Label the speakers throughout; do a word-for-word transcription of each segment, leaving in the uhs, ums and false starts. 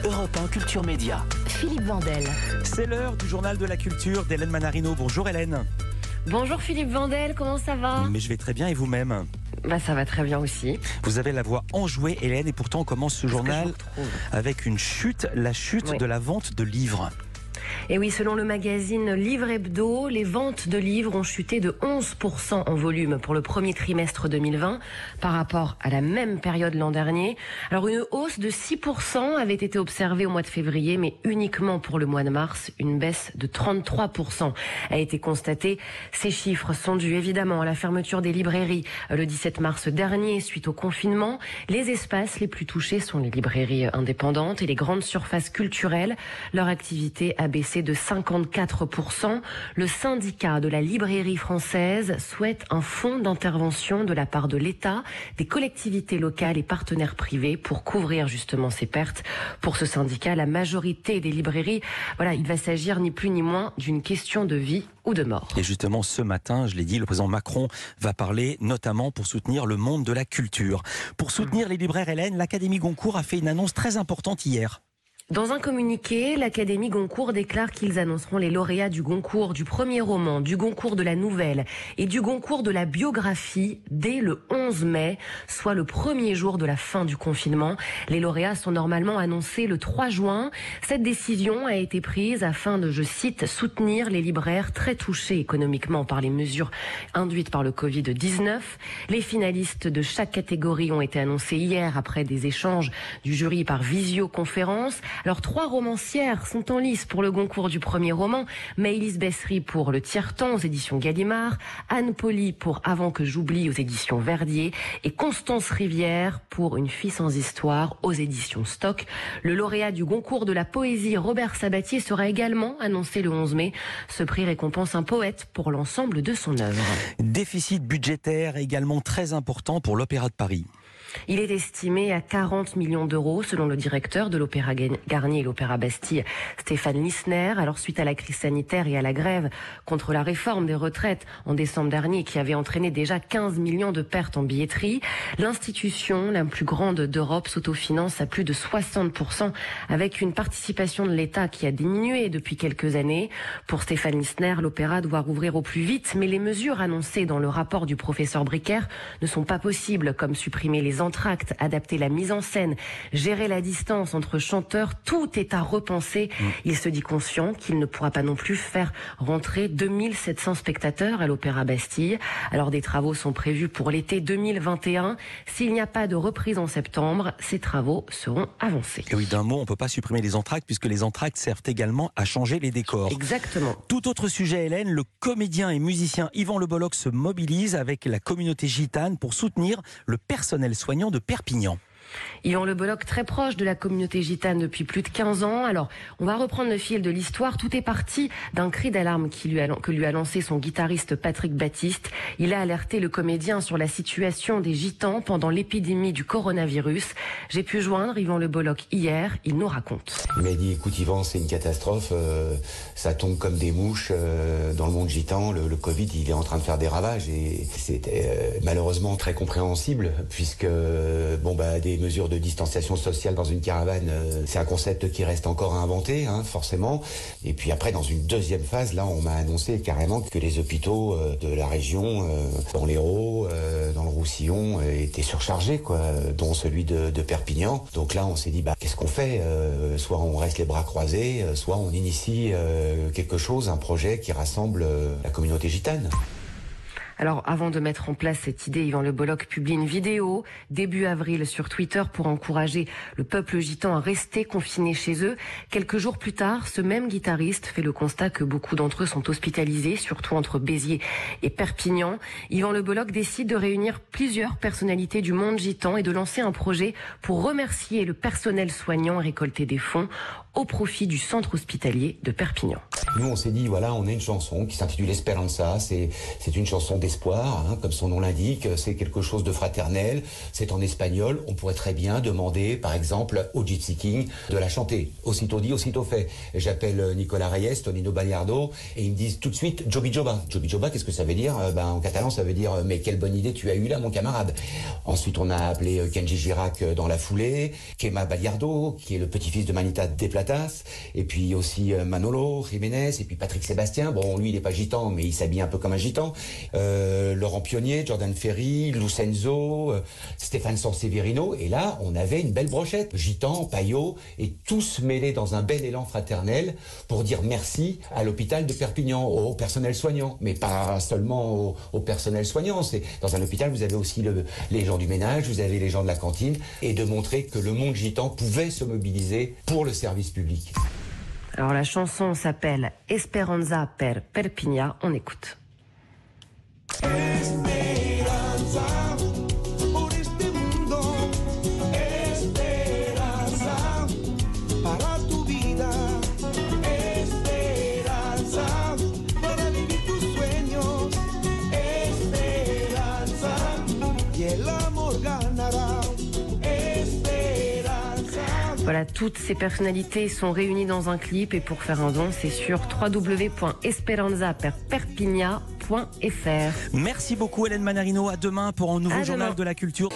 Speaker 1: Europe un Culture Média.
Speaker 2: Philippe Vandel.
Speaker 3: C'est l'heure du journal de la culture d'Hélène Manarino. Bonjour Hélène.
Speaker 2: Bonjour Philippe Vandel, comment ça va?
Speaker 3: Mais je vais très bien et vous-même?
Speaker 2: Bah ça va très bien aussi.
Speaker 3: Vous avez la voix enjouée Hélène et pourtant on commence ce journal avec une chute, la chute
Speaker 2: oui.
Speaker 3: de la vente de livres.
Speaker 2: Et oui, selon le magazine Livre Hebdo, les ventes de livres ont chuté de onze pour cent en volume pour le premier trimestre deux mille vingt par rapport à la même période l'an dernier. Alors une hausse de six pour cent avait été observée au mois de février, mais uniquement pour le mois de mars. Une baisse de trente-trois pour cent a été constatée. Ces chiffres sont dus évidemment à la fermeture des librairies le dix-sept mars dernier suite au confinement. Les espaces les plus touchés sont les librairies indépendantes et les grandes surfaces culturelles. Leur activité a baissé de cinquante-quatre pour cent. Le syndicat de la librairie française souhaite un fonds d'intervention de la part de l'État, des collectivités locales et partenaires privés pour couvrir justement ces pertes. Pour ce syndicat, la majorité des librairies, voilà, il va s'agir ni plus ni moins d'une question de vie ou de mort.
Speaker 3: Et justement, ce matin, je l'ai dit, le président Macron va parler notamment pour soutenir le monde de la culture. Pour soutenir les libraires Hélène, l'Académie Goncourt a fait une annonce très importante hier.
Speaker 2: Dans un communiqué, l'Académie Goncourt déclare qu'ils annonceront les lauréats du Goncourt du premier roman, du Goncourt de la nouvelle et du Goncourt de la biographie dès le onze mai, soit le premier jour de la fin du confinement. Les lauréats sont normalement annoncés le trois juin. Cette décision a été prise afin de, je cite, soutenir les libraires très touchés économiquement par les mesures induites par le covid dix-neuf. Les finalistes de chaque catégorie ont été annoncés hier après des échanges du jury par visioconférence. Alors, trois romancières sont en lice pour le Goncourt du premier roman. Maëlys Bessery pour Le Tiers-temps aux éditions Gallimard, Anne Pauly pour Avant que j'oublie aux éditions Verdier et Constance Rivière pour Une fille sans histoire aux éditions Stock. Le lauréat du Goncourt de la poésie, Robert Sabatier, sera également annoncé le onze mai. Ce prix récompense un poète pour l'ensemble de son œuvre.
Speaker 3: Déficit budgétaire également très important pour l'Opéra de Paris.
Speaker 2: Il est estimé à quarante millions d'euros selon le directeur de l'Opéra Garnier et l'Opéra Bastille, Stéphane Lissner. Alors suite à la crise sanitaire et à la grève contre la réforme des retraites en décembre dernier qui avait entraîné déjà quinze millions de pertes en billetterie, l'institution la plus grande d'Europe s'autofinance à plus de soixante pour cent avec une participation de l'État qui a diminué depuis quelques années. Pour Stéphane Lissner, l'Opéra doit rouvrir au plus vite, mais les mesures annoncées dans le rapport du professeur Bricaire ne sont pas possibles, comme supprimer les entractes, adapter la mise en scène, gérer la distance entre chanteurs, tout est à repenser. Mmh. Il se dit conscient qu'il ne pourra pas non plus faire rentrer deux mille sept cents spectateurs à l'Opéra Bastille. Alors des travaux sont prévus pour l'été deux mille vingt et un. S'il n'y a pas de reprise en septembre, ces travaux seront avancés.
Speaker 3: Et oui, d'un mot, on ne peut pas supprimer les entractes puisque les entractes servent également à changer les décors.
Speaker 2: Exactement.
Speaker 3: Tout autre sujet, Hélène, le comédien et musicien Yvan Le Bolloc se mobilise avec la communauté gitane pour soutenir le personnel soignant de Perpignan.
Speaker 2: Yvan Le Bolloc, très proche de la communauté gitane depuis plus de quinze ans. Alors, on va reprendre le fil de l'histoire. Tout est parti d'un cri d'alarme qui lui a, que lui a lancé son guitariste Patrick Baptiste. Il a alerté le comédien sur la situation des gitans pendant l'épidémie du coronavirus. J'ai pu joindre Yvan Le Bolloc hier. Il nous raconte.
Speaker 4: Il m'a dit, écoute Yvan, c'est une catastrophe. Euh, ça tombe comme des mouches euh, dans le monde gitan. Le, le Covid, il est en train de faire des ravages et c'était euh, malheureusement très compréhensible puisque, bon, bah, des mesures de distanciation sociale dans une caravane, euh, c'est un concept qui reste encore à inventer, hein, forcément. Et puis après, dans une deuxième phase, là, on m'a annoncé carrément que les hôpitaux euh, de la région, euh, dans l'Hérault, euh, dans le Roussillon, euh, étaient surchargés, quoi, dont celui de, de Perpignan. Donc là, on s'est dit, bah, qu'est-ce qu'on fait euh, Soit on reste les bras croisés, euh, soit on initie euh, quelque chose, un projet qui rassemble euh, la communauté gitane.
Speaker 2: Alors, avant de mettre en place cette idée, Yvan Le Bolloc publie une vidéo début avril sur Twitter pour encourager le peuple gitan à rester confiné chez eux. Quelques jours plus tard, ce même guitariste fait le constat que beaucoup d'entre eux sont hospitalisés, surtout entre Béziers et Perpignan. Yvan Le Bolloc décide de réunir plusieurs personnalités du monde gitan et de lancer un projet pour remercier le personnel soignant et récolter des fonds au profit du centre hospitalier de Perpignan.
Speaker 4: Nous, on s'est dit, voilà, on a une chanson qui s'intitule Esperanza. C'est, c'est une chanson d'espoir, hein, comme son nom l'indique. C'est quelque chose de fraternel. C'est en espagnol. On pourrait très bien demander, par exemple, au Gypsy King de la chanter. Aussitôt dit, aussitôt fait. J'appelle Nicolas Reyes, Tonino Baliardo, et ils me disent tout de suite, Jobi Joba. Jobi Joba, qu'est-ce que ça veut dire? Ben, en catalan, ça veut dire, mais quelle bonne idée tu as eue là, mon camarade. Ensuite, on a appelé Kenji Girac dans la foulée, Kema Baliardo, qui est le petit-fils de Manita de Platas, et puis aussi Manolo Jiménez, et puis Patrick Sébastien. Bon, lui, il n'est pas gitan, mais il s'habille un peu comme un gitan. Euh, Laurent Pionnier, Jordan Ferry, Lucenzo, euh, Stéphane Sanseverino. Et là, on avait une belle brochette. Gitans, paillots, et tous mêlés dans un bel élan fraternel pour dire merci à l'hôpital de Perpignan, au personnel soignant. Mais pas seulement au, au personnel soignant. C'est, dans un hôpital, vous avez aussi le, les gens du ménage, vous avez les gens de la cantine. Et de montrer que le monde gitan pouvait se mobiliser pour le service public.
Speaker 2: Alors la chanson s'appelle Esperanza per Perpignan, on écoute.
Speaker 1: Esperanza por este mundo, esperanza para tu vida, esperanza para vivir tus sueños, esperanza y el amor ganará.
Speaker 2: Voilà, toutes ces personnalités sont réunies dans un clip et pour faire un don, c'est sur w w w point esperanza per perpignan point f r.
Speaker 3: Merci beaucoup Hélène Manarino, à demain pour un nouveau
Speaker 2: à
Speaker 3: journal
Speaker 2: demain.
Speaker 3: de la culture.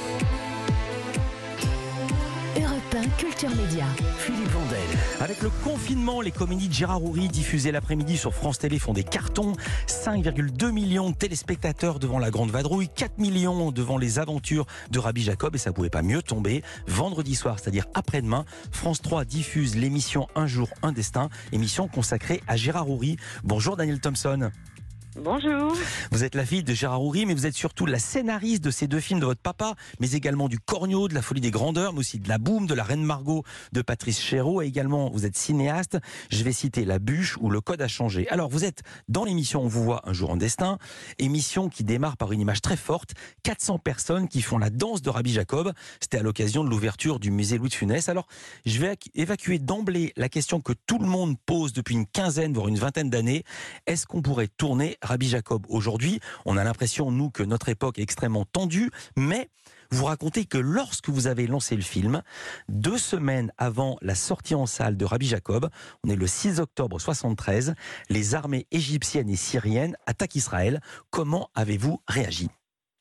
Speaker 5: Europe un Culture Média.
Speaker 3: Philippe Vandel. Avec le confinement, les comédies de Gérard Houry diffusées l'après-midi sur France Télé font des cartons. cinq virgule deux millions de téléspectateurs devant La Grande Vadrouille, quatre millions devant Les Aventures de Rabbi Jacob, et ça pouvait pas mieux tomber. Vendredi soir, c'est-à-dire après-demain, France trois diffuse l'émission Un jour, un destin, émission consacrée à Gérard Houry. Bonjour Daniel Thompson.
Speaker 6: Bonjour.
Speaker 3: Vous êtes la fille de Gérard Houry, mais vous êtes surtout la scénariste de ces deux films de votre papa, mais également du Cornio, de La Folie des Grandeurs, mais aussi de La Boum, de La Reine Margot, de Patrice Chéreau, et également vous êtes cinéaste. Je vais citer La Bûche ou Le Code a changé. Alors vous êtes dans l'émission On vous voit Un jour en destin, émission qui démarre par une image très forte, quatre cents personnes qui font la danse de Rabbi Jacob. C'était à l'occasion de l'ouverture du musée Louis de Funès. Alors je vais évacuer d'emblée la question que tout le monde pose depuis une quinzaine, voire une vingtaine d'années. Est-ce qu'on pourrait tourner Rabbi Jacob aujourd'hui? On a l'impression, nous, que notre époque est extrêmement tendue, mais vous racontez que lorsque vous avez lancé le film, deux semaines avant la sortie en salle de Rabbi Jacob, on est le six octobre soixante-treize, les armées égyptiennes et syriennes attaquent Israël. Comment avez-vous réagi?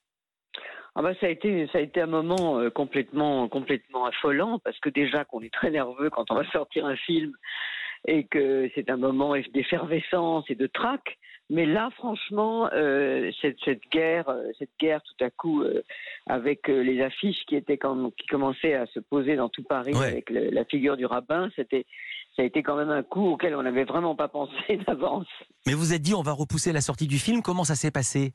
Speaker 6: Ah bah ça a été ça a été un moment euh, complètement complètement affolant, parce que déjà qu'on est très nerveux quand on va sortir un film et que c'est un moment d'effervescence et de trac. Mais là, franchement, euh, cette, cette guerre, cette guerre tout à coup, euh, avec euh, les affiches qui étaient quand, qui commençaient à se poser dans tout Paris, ouais, avec le, la figure du rabbin, c'était, ça a été quand même un coup auquel on n'avait vraiment pas pensé d'avance.
Speaker 3: Mais vous êtes dit, on va repousser la sortie du film. Comment ça s'est passé?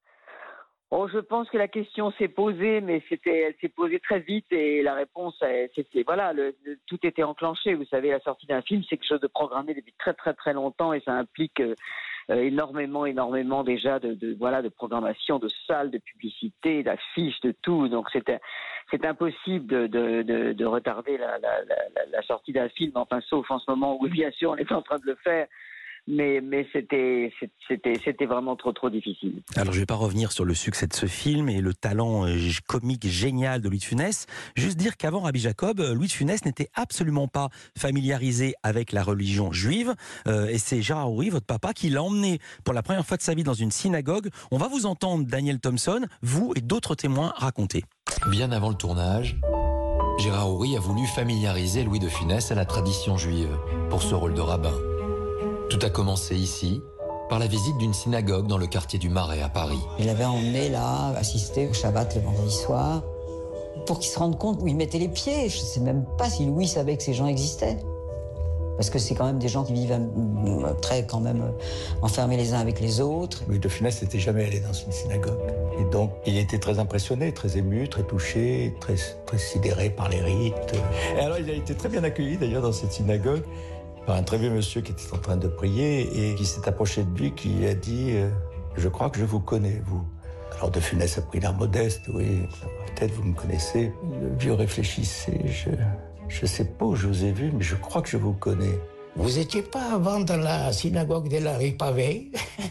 Speaker 6: Oh, je pense que la question s'est posée, mais c'était, elle s'est posée très vite et la réponse, c'était voilà, le, le, tout était enclenché. Vous savez, la sortie d'un film, c'est quelque chose de programmé depuis très très très longtemps et ça implique euh, euh, énormément, énormément déjà de, de voilà de programmation, de salles, de publicité, d'affiches, de tout. Donc c'était, c'est impossible de, de, de, de retarder la, la, la, la sortie d'un film. Enfin, sauf en ce moment où bien sûr on est en train de le faire. Mais, mais c'était, c'était, c'était vraiment trop, trop difficile.
Speaker 3: Alors, je ne vais pas revenir sur le succès de ce film et le talent comique génial de Louis de Funès. Juste dire qu'avant Rabbi Jacob, Louis de Funès n'était absolument pas familiarisé avec la religion juive. Euh, et c'est Gérard Houry, votre papa, qui l'a emmené pour la première fois de sa vie dans une synagogue. On va vous entendre, Daniel Thompson, vous et d'autres témoins raconter.
Speaker 7: Bien avant le tournage, Gérard Houry a voulu familiariser Louis de Funès à la tradition juive pour ce rôle de rabbin. Tout a commencé ici, par la visite d'une synagogue dans le quartier du Marais à Paris.
Speaker 8: Je l'avais emmené là, assister au Shabbat le vendredi soir, pour qu'il se rende compte où il mettait les pieds. Je ne sais même pas si Louis savait que ces gens existaient. Parce que c'est quand même des gens qui vivent très quand même enfermés les uns avec les autres.
Speaker 9: Louis de Funès n'était jamais allé dans une synagogue. Et donc, il était très impressionné, très ému, très touché, très, très sidéré par les rites. Et alors, il a été très bien accueilli d'ailleurs dans cette synagogue par un très vieux monsieur qui était en train de prier et qui s'est approché de lui, qui lui a dit euh, « Je crois que je vous connais, vous ». Alors de Funès a pris l'air modeste, « Oui, peut-être vous me connaissez ». Le vieux réfléchissait, je ne sais pas où je vous ai vu, mais je crois que je vous connais.
Speaker 10: Vous étiez pas avant dans la synagogue de la rue Pavée?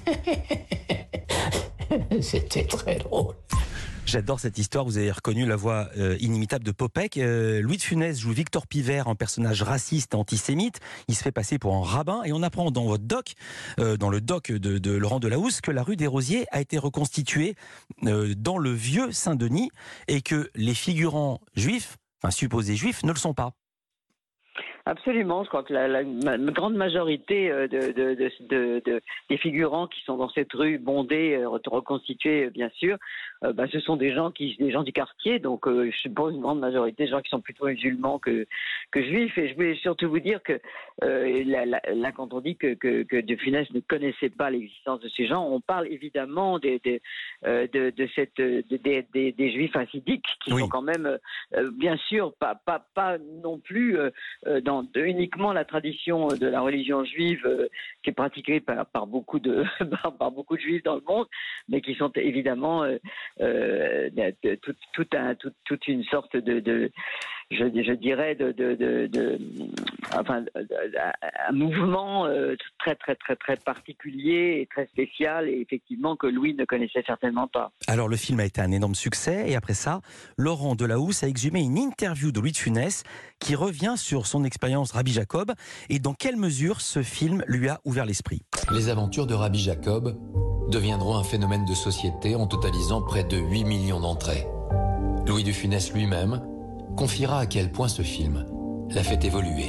Speaker 10: C'était très drôle.
Speaker 3: J'adore cette histoire, vous avez reconnu la voix euh, inimitable de Popek. Euh, Louis de Funès joue Victor Pivert, un personnage raciste et antisémite. Il se fait passer pour un rabbin et on apprend dans votre doc, euh, dans le doc de, de Laurent Delahousse, que la rue des Rosiers a été reconstituée euh, dans le vieux Saint-Denis et que les figurants juifs, enfin supposés juifs, ne le sont pas.
Speaker 6: Absolument, je crois que la, la, la grande majorité de, de, de, de, de, des figurants qui sont dans cette rue bondée, reconstituée bien sûr, euh, bah, ce sont des gens qui, des gens du quartier, donc euh, je suppose une grande majorité de gens qui sont plutôt musulmans que, que juifs. Et je voulais surtout vous dire que euh, là, là, là, quand on dit que, que, que De Funès ne connaissait pas l'existence de ces gens, on parle évidemment des, des, euh, de, de cette, de, des, des, des juifs hassidiques qui oui. sont quand même, euh, bien sûr, pas, pas, pas non plus euh, dans De, uniquement la tradition de la religion juive euh, qui est pratiquée par, par, beaucoup de, par, par beaucoup de juifs dans le monde, mais qui sont évidemment euh, euh, tout, tout un, tout, toute une sorte de, de je, je dirais, de, de, de, de enfin, un mouvement euh, très très très très particulier et très spécial, et effectivement que Louis ne connaissait certainement pas.
Speaker 3: Alors le film a été un énorme succès, et après ça, Laurent Delahousse a exhumé une interview de Louis de Funès qui revient sur son expérience Rabbi Jacob et dans quelle mesure ce film lui a ouvert l'esprit.
Speaker 7: Les aventures de Rabbi Jacob deviendront un phénomène de société en totalisant près de huit millions d'entrées. Louis de Funès lui-même confiera à quel point ce film l'a fait évoluer.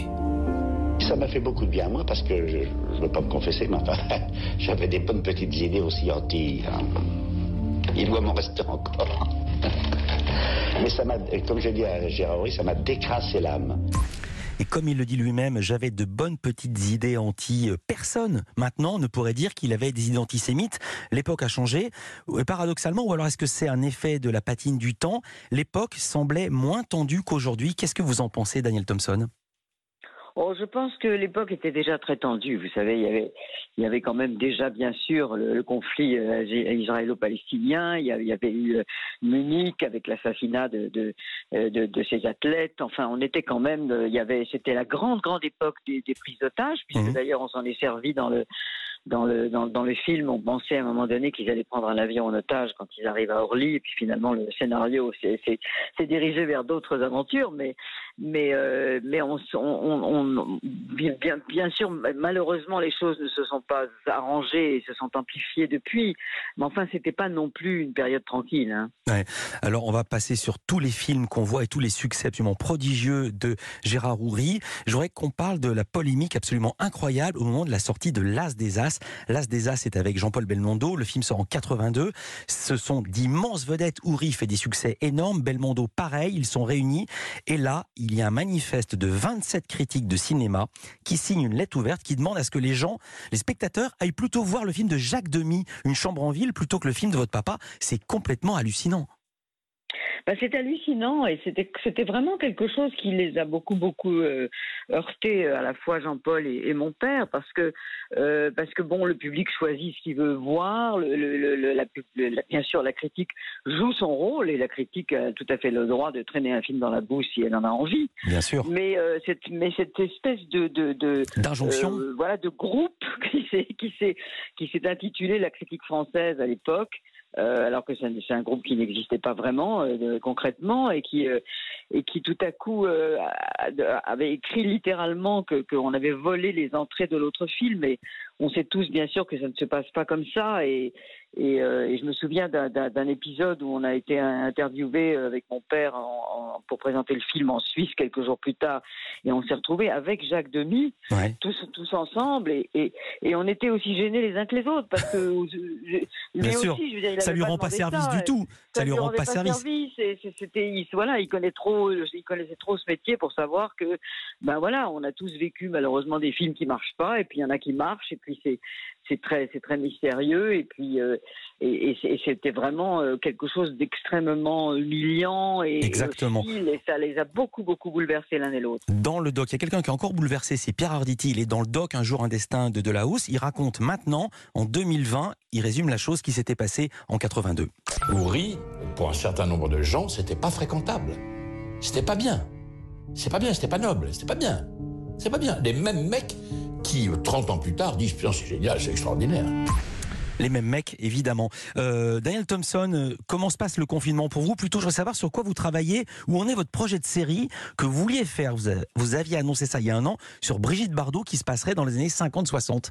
Speaker 10: Ça m'a fait beaucoup de bien, moi, parce que je ne veux pas me confesser, mais enfin, j'avais des bonnes petites idées aussi anti. Hein. Il doit m'en rester encore. Mais ça m'a, comme je dis à Gérard Horry, ça m'a décrassé l'âme.
Speaker 3: Et comme il le dit lui-même, j'avais de bonnes petites idées anti-personne. Maintenant, on ne pourrait dire qu'il avait des idées antisémites. L'époque a changé, paradoxalement, ou alors est-ce que c'est un effet de la patine du temps? L'époque semblait moins tendue qu'aujourd'hui. Qu'est-ce que vous en pensez, Daniel Thompson?
Speaker 6: Oh, je pense que l'époque était déjà très tendue. Vous savez, il y avait, il y avait quand même déjà, bien sûr, le, le conflit euh, israélo-palestinien. Il y, avait, il y avait eu euh, Munich avec l'assassinat de, de, de, de ses athlètes. Enfin, on était quand même. Il y avait, c'était la grande, grande époque des, des prises d'otages, puisque mmh. d'ailleurs, on s'en est servi dans le. Dans le, dans, dans le film, on pensait à un moment donné qu'ils allaient prendre un avion en otage quand ils arrivent à Orly, et puis finalement le scénario s'est, s'est, s'est dirigé vers d'autres aventures, mais, mais, euh, mais on, on, on, bien, bien sûr, malheureusement, les choses ne se sont pas arrangées et se sont amplifiées depuis, mais enfin, c'était pas non plus une période tranquille. Hein.
Speaker 3: Ouais. Alors, on va passer sur tous les films qu'on voit et tous les succès absolument prodigieux de Gérard Houry. Je voudrais qu'on parle de la polémique absolument incroyable au moment de la sortie de L'As des As. L'As des As est avec Jean-Paul Belmondo. Le film sort en quatre-vingt-deux. Ce sont d'immenses vedettes. Houry fait des succès énormes. Belmondo, pareil. Ils sont réunis. Et là, il y a un manifeste de vingt-sept critiques de cinéma qui signent une lettre ouverte qui demande à ce que les gens, les spectateurs, aillent plutôt voir le film de Jacques Demy, Une chambre en ville, plutôt que le film de votre papa. C'est complètement hallucinant.
Speaker 6: Ben, c'est hallucinant et c'était, c'était vraiment quelque chose qui les a beaucoup, beaucoup euh, heurtés, à la fois Jean-Paul et, et mon père, parce que, euh, parce que bon, le public choisit ce qu'il veut voir, le, le, le, la, la, bien sûr la critique joue son rôle et la critique a tout à fait le droit de traîner un film dans la bouche si elle en a envie.
Speaker 3: Bien sûr.
Speaker 6: Mais, euh, cette, mais cette espèce de... de, de
Speaker 3: d'injonction
Speaker 6: euh, voilà, de groupe qui s'est, qui, s'est, qui s'est intitulé La critique française à l'époque, Euh, alors que c'est un, c'est un groupe qui n'existait pas vraiment euh, concrètement et qui, euh, et qui tout à coup euh, avait écrit littéralement que, qu'on avait volé les entrées de l'autre film. Et on sait tous bien sûr que ça ne se passe pas comme ça. Et, et, euh, et je me souviens d'un, d'un, d'un épisode où on a été interviewé avec mon père en, en, pour présenter le film en Suisse quelques jours plus tard. Et on s'est retrouvés avec Jacques Demy, ouais. tous, tous ensemble. Et, et, et on était aussi gênés les uns que les autres parce que je,
Speaker 3: bien sûr. Aussi, je veux dire, il ça lui rend pas service ça, du tout. Ça, ça lui rend pas, pas service.
Speaker 6: service et c'était, il, voilà, il connaît trop, il connaissait trop ce métier pour savoir que, ben voilà, on a tous vécu malheureusement des films qui marchent pas, et puis il y en a qui marchent, et puis c'est, c'est très, c'est très mystérieux, et puis, euh, et, et, et c'était vraiment euh, quelque chose d'extrêmement humiliant et
Speaker 3: exactement.
Speaker 6: Hostile, et ça les a beaucoup, beaucoup bouleversés l'un et l'autre.
Speaker 3: Dans le doc, il y a quelqu'un qui est encore bouleversé, c'est Pierre Arditi. Il est dans le doc Un jour un destin de Delahousse. Il raconte maintenant, en deux mille vingt, il résume la chose qui s'était passée en quatre-vingt-deux.
Speaker 10: Houry, pour un certain nombre de gens, c'était pas fréquentable. C'était pas bien. C'est pas bien, c'était pas noble, c'était pas bien. C'est pas bien. Les mêmes mecs
Speaker 11: qui, trente ans plus tard, disent putain, c'est génial, c'est extraordinaire.
Speaker 3: Les mêmes mecs, évidemment. Euh, Daniel Thompson, euh, comment se passe le confinement pour vous? Plutôt, je veux savoir sur quoi vous travaillez, où en est votre projet de série que vous vouliez faire. Vous, a, vous aviez annoncé ça il y a un an sur Brigitte Bardot qui se passerait dans les années cinquante soixante.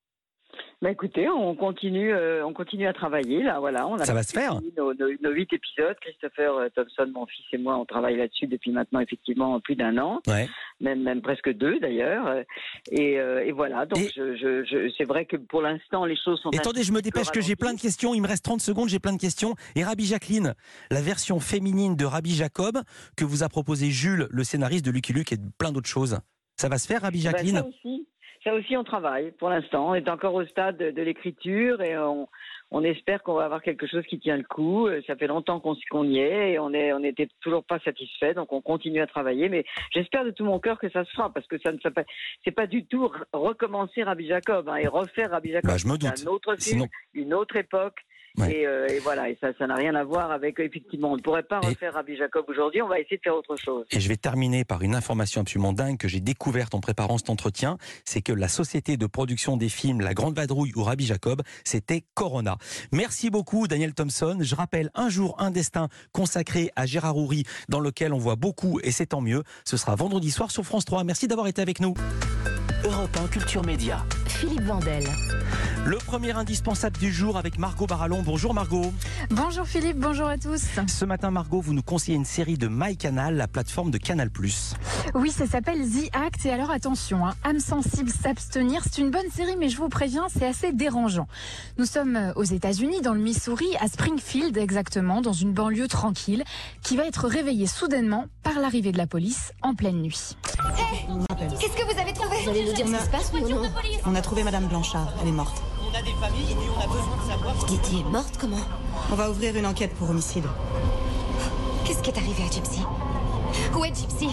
Speaker 6: Bah écoutez, on continue, euh, on continue à travailler là, voilà. On a
Speaker 3: ça va se faire.
Speaker 6: Nos, nos, nos huit épisodes. Christopher euh, Thompson, mon fils et moi, on travaille là-dessus depuis maintenant effectivement plus d'un an,
Speaker 3: ouais.
Speaker 6: même même presque deux d'ailleurs. Et, euh, et voilà. Donc et... je, je, je, c'est vrai que pour l'instant les choses sont.
Speaker 3: Et attendez, je me dépêche que j'ai plein de questions. Il me reste trente secondes, j'ai plein de questions. Et Rabbi Jacqueline, la version féminine de Rabbi Jacob que vous a proposé Jules, le scénariste de Lucky Luke et de plein d'autres choses. Ça va se faire, Rabbi Jacqueline?
Speaker 6: Ben, ça aussi. Ça aussi, on travaille pour l'instant. On est encore au stade de, de l'écriture et on, on espère qu'on va avoir quelque chose qui tient le coup. Ça fait longtemps qu'on, qu'on y est et on est, on n'était toujours pas satisfait, donc on continue à travailler. Mais j'espère de tout mon cœur que ça se fera parce que ça ne s'appelle, c'est pas du tout recommencer Rabbi Jacob hein, et refaire Rabbi Jacob.
Speaker 3: Bah, je me doute.
Speaker 6: C'est un autre film, Sinon... une autre époque. Ouais. Et, euh, et voilà, et ça, ça n'a rien à voir avec, effectivement, on ne pourrait pas refaire et... Rabbi Jacob aujourd'hui, on va essayer de faire autre chose.
Speaker 3: Et je vais terminer par une information absolument dingue que j'ai découverte en préparant cet entretien, c'est que la société de production des films La Grande Vadrouille ou Rabbi Jacob, c'était Corona. Merci beaucoup Daniel Thompson. Je rappelle, Un jour, un destin consacré à Gérard Houry, dans lequel on voit beaucoup, et c'est tant mieux. Ce sera vendredi soir sur France trois. Merci d'avoir été avec nous.
Speaker 5: Europe un Culture Média. Philippe Vandel.
Speaker 3: Le premier indispensable du jour avec Margot Barallon. Bonjour Margot.
Speaker 12: Bonjour Philippe, bonjour à tous.
Speaker 3: Ce matin Margot, vous nous conseillez une série de MyCanal, la plateforme de Canal plus.
Speaker 12: Oui, ça s'appelle The Act et alors attention, hein, âme sensible, s'abstenir, c'est une bonne série mais je vous préviens, c'est assez dérangeant. Nous sommes aux États-Unis, dans le Missouri, à Springfield exactement, dans une banlieue tranquille, qui va être réveillée soudainement par l'arrivée de la police en pleine nuit.
Speaker 13: Hey, qu'est-ce que vous avez trouvé?
Speaker 14: Vous allez nous dire ce qui se passe, oui ou non?
Speaker 13: On a trouvé Madame Blanchard, elle est morte.
Speaker 14: On a des familles et on a besoin de savoir...
Speaker 13: Didi est morte, comment? On va ouvrir une enquête pour homicide.
Speaker 14: Qu'est-ce qui est arrivé à Gypsy? Où est Gypsy?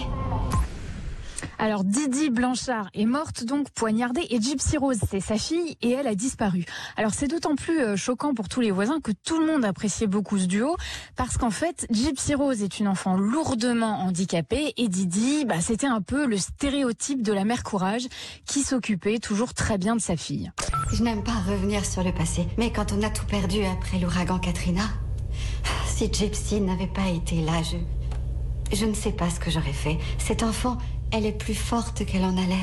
Speaker 12: Alors Didi Blanchard est morte, donc poignardée, et Gypsy Rose, c'est sa fille, et elle a disparu. Alors c'est d'autant plus choquant pour tous les voisins que tout le monde appréciait beaucoup ce duo, parce qu'en fait, Gypsy Rose est une enfant lourdement handicapée, et Didi, bah, c'était un peu le stéréotype de la mère courage, qui s'occupait toujours très bien de sa fille.
Speaker 15: Je n'aime pas revenir sur le passé, mais quand on a tout perdu après l'ouragan Katrina, si Gypsy n'avait pas été là, je... Je ne sais pas ce que j'aurais fait. Cette enfant... Elle est plus forte qu'elle en a l'air.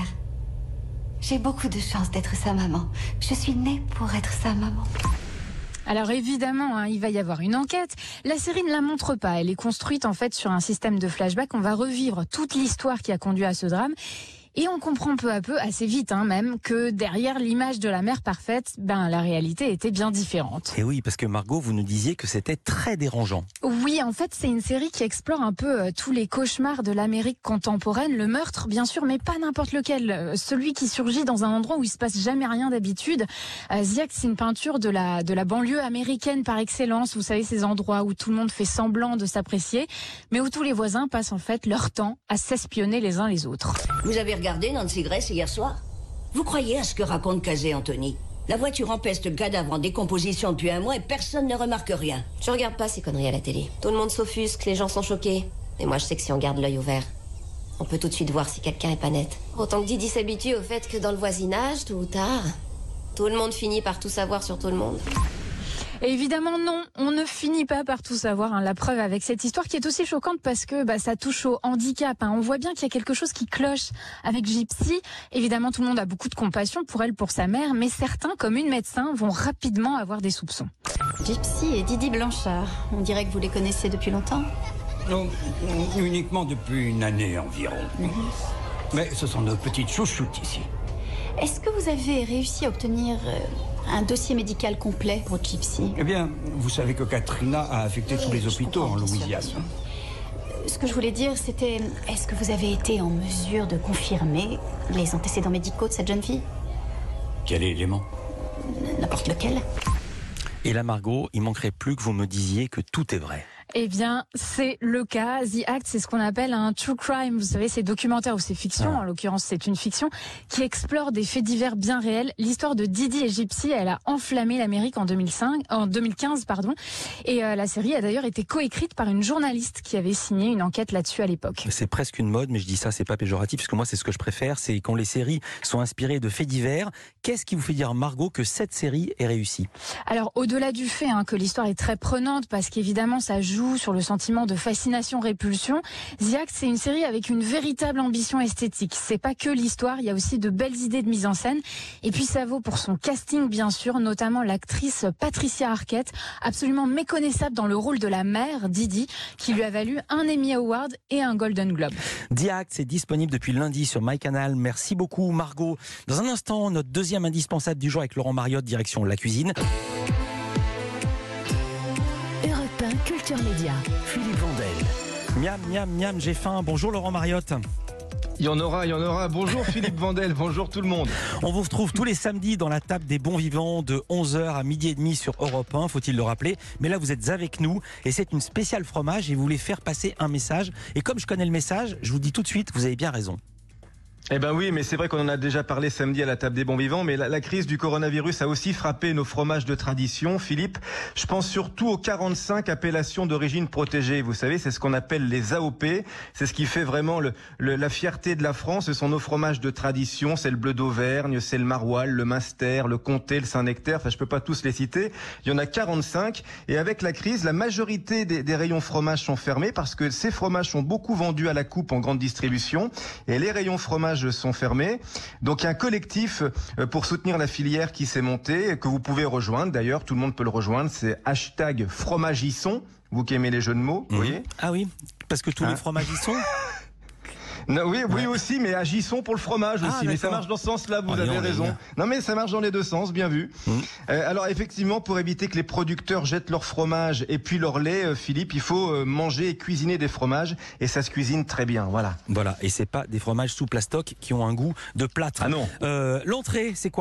Speaker 15: J'ai beaucoup de chance d'être sa maman. Je suis née pour être sa maman.
Speaker 12: Alors évidemment, hein, il va y avoir une enquête. La série ne la montre pas. Elle est construite en fait sur un système de flashback. On va revivre toute l'histoire qui a conduit à ce drame. Et on comprend peu à peu, assez vite hein, même, que derrière l'image de la mère parfaite, ben la réalité était bien différente.
Speaker 3: Et oui, parce que Margot, vous nous disiez que c'était très dérangeant.
Speaker 12: Oui, en fait, c'est une série qui explore un peu euh, tous les cauchemars de l'Amérique contemporaine. Le meurtre, bien sûr, mais pas n'importe lequel. Euh, celui qui surgit dans un endroit où il se passe jamais rien d'habitude. Euh, The Act, c'est une peinture de la, de la banlieue américaine par excellence. Vous savez, ces endroits où tout le monde fait semblant de s'apprécier, mais où tous les voisins passent en fait leur temps à s'espionner les uns les autres.
Speaker 16: Vous avez regardé Nancy Grace hier soir? Vous croyez à ce que raconte Casey Anthony? La voiture empeste le cadavre en décomposition depuis un mois et personne ne remarque rien.
Speaker 14: Je regarde pas ces conneries à la télé. Tout le monde s'offusque, les gens sont choqués. Et moi je sais que si on garde l'œil ouvert, on peut tout de suite voir si quelqu'un est pas net. Autant que Didi s'habitue au fait que dans le voisinage, tôt ou tard, tout le monde finit par tout savoir sur tout le monde.
Speaker 12: Et évidemment non, on ne finit pas par tout savoir. Hein. La preuve avec cette histoire qui est aussi choquante parce que bah, ça touche au handicap. Hein. On voit bien qu'il y a quelque chose qui cloche avec Gypsy. Évidemment, tout le monde a beaucoup de compassion pour elle, pour sa mère, mais certains, comme une médecin, vont rapidement avoir des soupçons.
Speaker 17: Gypsy et Didi Blanchard, on dirait que vous les connaissez depuis longtemps?
Speaker 18: Non, uniquement depuis une année environ. Mm-hmm. Mais ce sont nos petites chouchoutes ici.
Speaker 17: Est-ce que vous avez réussi à obtenir euh, un dossier médical complet pour Gypsy?
Speaker 18: Eh bien, vous savez que Katrina a affecté oui, tous les hôpitaux en Louisiane.
Speaker 17: Sûr, Ce que je voulais dire, c'était... Est-ce que vous avez été en mesure de confirmer les antécédents médicaux de cette jeune fille?
Speaker 18: Quel élément?
Speaker 17: N'importe lequel.
Speaker 3: Et là, Margot, il manquerait plus que vous me disiez que tout est vrai.
Speaker 12: Eh bien, c'est le cas. The Act, c'est ce qu'on appelle un true crime. Vous savez, c'est documentaire ou c'est fiction. Ah. En l'occurrence, c'est une fiction qui explore des faits divers bien réels. L'histoire de Didi et Gypsy, elle a enflammé l'Amérique en deux mille cinq, en deux mille quinze, pardon. Et euh, la série a d'ailleurs été coécrite par une journaliste qui avait signé une enquête là-dessus à l'époque.
Speaker 3: C'est presque une mode, mais je dis ça, c'est pas péjoratif, parce que moi, c'est ce que je préfère, c'est quand les séries sont inspirées de faits divers. Qu'est-ce qui vous fait dire, Margot, que cette série est réussie?
Speaker 12: Alors, au-delà du fait hein, que l'histoire est très prenante, parce qu'évidemment, ça joue sur le sentiment de fascination-répulsion. The Act, c'est une série avec une véritable ambition esthétique. C'est pas que l'histoire, il y a aussi de belles idées de mise en scène. Et puis ça vaut pour son casting, bien sûr, notamment l'actrice Patricia Arquette, absolument méconnaissable dans le rôle de la mère, Didi, qui lui a valu un Emmy Award et un Golden Globe.
Speaker 3: The Act, c'est disponible depuis lundi sur MyCanal. Merci beaucoup, Margot. Dans un instant, notre deuxième indispensable du jour avec Laurent Mariotte, direction La Cuisine.
Speaker 5: Culture Média, Philippe Vandel.
Speaker 3: Miam, miam, miam, j'ai faim. Bonjour Laurent Mariotte.
Speaker 19: Il y en aura, il y en aura. Bonjour Philippe Vandel, bonjour tout le monde.
Speaker 3: On vous retrouve tous les samedis dans la table des bons vivants de onze heures à midi et demi sur Europe un, faut-il le rappeler. Mais là, vous êtes avec nous et c'est une spéciale fromage et vous voulez faire passer un message. Et comme je connais le message, je vous dis tout de suite, vous avez bien raison.
Speaker 19: Eh ben oui, mais c'est vrai qu'on en a déjà parlé samedi à la table des bons vivants, mais la, la crise du coronavirus a aussi frappé nos fromages de tradition. Philippe, je pense surtout aux quarante-cinq appellations d'origine protégée. Vous savez, c'est ce qu'on appelle les A O P. C'est ce qui fait vraiment le, le, la fierté de la France. Ce sont nos fromages de tradition. C'est le bleu d'Auvergne, c'est le maroilles, le Munster, le comté, le Saint-Nectaire. Enfin, je peux pas tous les citer. Il y en a quarante-cinq. Et avec la crise, la majorité des, des rayons fromage sont fermés parce que ces fromages sont beaucoup vendus à la coupe en grande distribution. Et les rayons fromage sont fermés. Donc il y a un collectif pour soutenir la filière qui s'est monté, que vous pouvez rejoindre d'ailleurs, tout le monde peut le rejoindre, c'est hashtag fromagisson, vous qui aimez les jeux de mots, mmh. vous voyez.
Speaker 3: Ah oui, parce que tous hein les fromages y sont.
Speaker 19: Non, oui, oui ouais. aussi, mais agissons pour le fromage aussi. Ah, mais ça marche dans ce sens-là, vous oh, avez raison. Bien. Non, mais ça marche dans les deux sens, bien vu. Mmh. Euh, alors effectivement, pour éviter que les producteurs jettent leur fromage et puis leur lait, euh, Philippe, il faut euh, manger et cuisiner des fromages et ça se cuisine très bien, voilà.
Speaker 3: Voilà, et c'est pas des fromages sous plastoc qui ont un goût de plâtre.
Speaker 19: Ah non.
Speaker 3: Euh, l'entrée, c'est quoi ?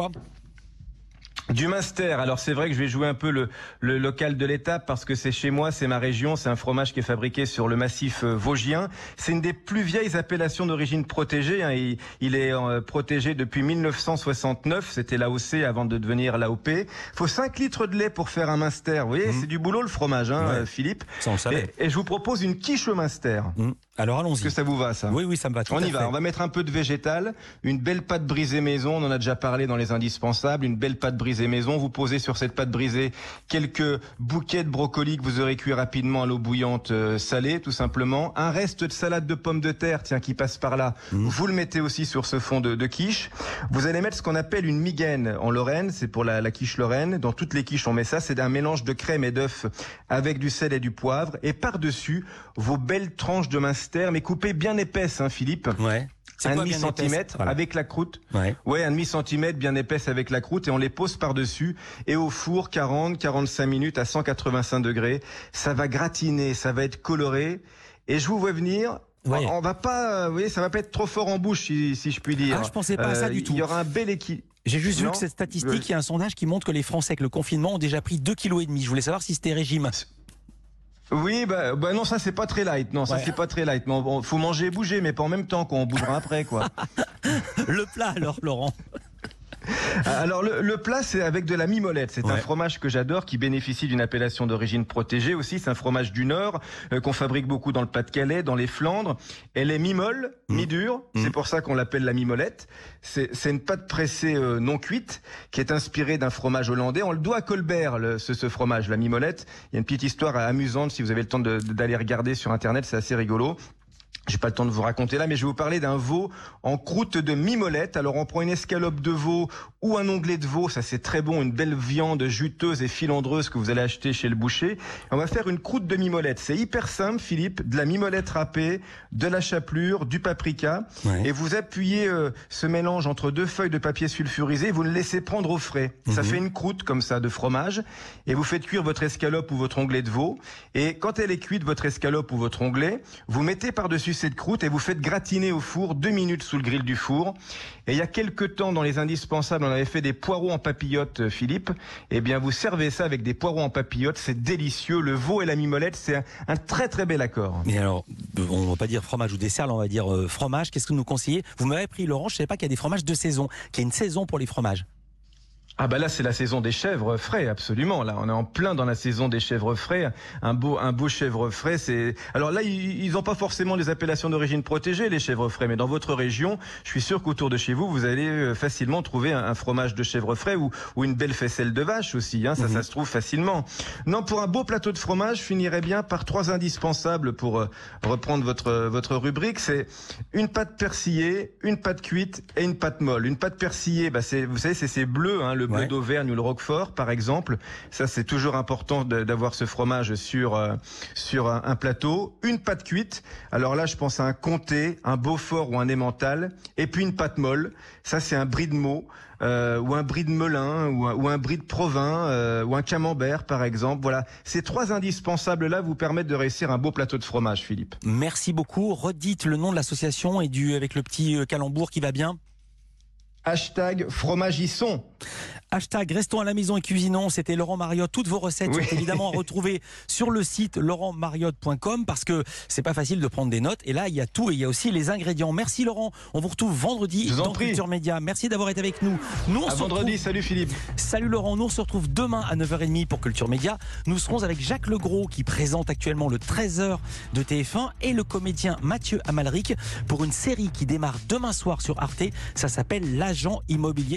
Speaker 19: Du Munster. Alors c'est vrai que je vais jouer un peu le, le local de l'étape parce que c'est chez moi, c'est ma région, c'est un fromage qui est fabriqué sur le massif euh, vosgien. C'est une des plus vieilles appellations d'origine protégée. Hein. Il, il est euh, protégé depuis mille neuf cent soixante-neuf. C'était l'A O C avant de devenir l'A O P. Faut cinq litres de lait pour faire un Munster. Vous voyez, mmh. c'est du boulot le fromage, hein, ouais. Philippe.
Speaker 3: Ça, on le savait.
Speaker 19: Et, et je vous propose une quiche au Munster.
Speaker 3: Mmh. Alors allons-y.
Speaker 19: Est-ce que ça vous va, ça?
Speaker 3: Oui, oui, ça me va. Tout
Speaker 19: on
Speaker 3: y
Speaker 19: va.
Speaker 3: Fait.
Speaker 19: On va mettre un peu de végétal, une belle pâte brisée maison. On en a déjà parlé dans les indispensables. Une belle pâte brisée maison. Vous posez sur cette pâte brisée quelques bouquets de brocolis que vous aurez cuit rapidement à l'eau bouillante euh, salée, tout simplement. Un reste de salade de pommes de terre, tiens, qui passe par là. Mmh. Vous le mettez aussi sur ce fond de, de quiche. Vous allez mettre ce qu'on appelle une migaine en Lorraine. C'est pour la, la quiche Lorraine. Dans toutes les quiches, on met ça. C'est un mélange de crème et d'œuf avec du sel et du poivre. Et par-dessus, vos belles tranches de Munster, mais coupées bien épaisse, hein, Philippe.
Speaker 3: Ouais.
Speaker 19: C'est un demi centimètre voilà. avec la croûte.
Speaker 3: Ouais.
Speaker 19: ouais, un demi centimètre bien épaisse avec la croûte et on les pose par-dessus et au four quarante à quarante-cinq minutes à cent quatre-vingt-cinq degrés. Ça va gratiner, ça va être coloré et je vous vois venir. Ouais. On va pas, vous voyez, ça va pas être trop fort en bouche si, si je puis dire.
Speaker 3: Ah, je pensais pas euh, à ça du tout.
Speaker 19: Il y aura un bel équilibre.
Speaker 3: J'ai juste non vu que cette statistique, il y a un sondage qui montre que les Français avec le confinement ont déjà pris deux kilos et demi. Je voulais savoir si c'était régime.
Speaker 19: Oui, bah, bah non, ça c'est pas très light. Non, ça ouais. c'est pas très light. Mais on, faut manger et bouger, mais pas en même temps, quoi. On bougera après, quoi.
Speaker 3: Le plat alors, Laurent.
Speaker 19: Alors le, le plat c'est avec de la mimolette, c'est ouais. un fromage que j'adore qui bénéficie d'une appellation d'origine protégée aussi, c'est un fromage du Nord euh, qu'on fabrique beaucoup dans le Pas-de-Calais, dans les Flandres. Elle est mi-molle, mmh. mi-dure, mmh. c'est pour ça qu'on l'appelle la mimolette. C'est, c'est une pâte pressée euh, non cuite qui est inspirée d'un fromage hollandais. On le doit à Colbert, le, ce, ce fromage, la mimolette. Il y a une petite histoire amusante si vous avez le temps de, de, d'aller regarder sur internet, c'est assez rigolo. J'ai pas le temps de vous raconter là, mais je vais vous parler d'un veau en croûte de mimolette. Alors on prend une escalope de veau ou un onglet de veau, ça c'est très bon, une belle viande juteuse et filandreuse que vous allez acheter chez le boucher. On va faire une croûte de mimolette. C'est hyper simple, Philippe, de la mimolette râpée, de la chapelure, du paprika, ouais. et vous appuyez euh, ce mélange entre deux feuilles de papier sulfurisé, et vous le laissez prendre au frais. Mmh. Ça fait une croûte comme ça de fromage, et vous faites cuire votre escalope ou votre onglet de veau. Et quand elle est cuite, votre escalope ou votre onglet, vous mettez par-dessus cette croûte et vous faites gratiner au four deux minutes sous le grill du four. Et il y a quelques temps, dans les indispensables, on avait fait des poireaux en papillotes, Philippe. Eh bien, vous servez ça avec des poireaux en papillotes, c'est délicieux. Le veau et la mimolette, c'est un, un très très bel accord.
Speaker 3: Mais alors, on ne va pas dire fromage ou dessert, là on va dire euh, fromage. Qu'est-ce que vous nous conseillez? Vous m'avez pris, Laurent, je ne savais pas qu'il y a des fromages de saison, qu'il y a une saison pour les fromages.
Speaker 19: Ah bah là c'est la saison des chèvres frais, absolument. Là on est en plein dans la saison des chèvres frais. Un beau un beau chèvre frais, c'est. Alors là ils n'ont pas forcément des appellations d'origine protégée les chèvres frais, mais dans votre région, je suis sûr qu'autour de chez vous vous allez facilement trouver un, un fromage de chèvre frais ou, ou une belle faisselle de vache aussi. Hein, ça mmh. ça se trouve facilement. Non, pour un beau plateau de fromage, je finirais bien par trois indispensables pour euh, reprendre votre votre rubrique. C'est une pâte persillée, une pâte cuite et une pâte molle. Une pâte persillée, bah c'est vous savez c'est c'est bleu, hein, le Le bleu ouais. d'Auvergne ou le Roquefort, par exemple. Ça, c'est toujours important de, d'avoir ce fromage sur, euh, sur un, un plateau. Une pâte cuite. Alors là, je pense à un comté, un Beaufort ou un Emmental. Et puis une pâte molle. Ça, c'est un brie de Meaux. Euh, ou un brie de Melun, ou un, ou un brie de Provins, euh, ou un camembert, par exemple. Voilà. Ces trois indispensables-là vous permettent de réussir un beau plateau de fromage, Philippe.
Speaker 3: Merci beaucoup. Redites le nom de l'association et du, avec le petit calembour qui va bien.
Speaker 19: Hashtag fromagisson.
Speaker 3: Hashtag restons à la maison et cuisinons. C'était Laurent Mariotte. Toutes vos recettes oui. sont évidemment à retrouver sur le site laurent mariotte point com parce que c'est pas facile de prendre des notes. Et là, il y a tout et il y a aussi les ingrédients. Merci Laurent. On vous retrouve vendredi dans Culture Média. Merci d'avoir été avec nous. Nous on
Speaker 19: à
Speaker 3: se
Speaker 19: vendredi.
Speaker 3: Retrouve...
Speaker 19: Salut Philippe.
Speaker 3: Salut Laurent. Nous on se retrouve demain à neuf heures trente pour Culture Média. Nous serons avec Jacques Legros qui présente actuellement le treize heures de T F un et le comédien Mathieu Amalric pour une série qui démarre demain soir sur Arte. Ça s'appelle L'Agent Immobilier.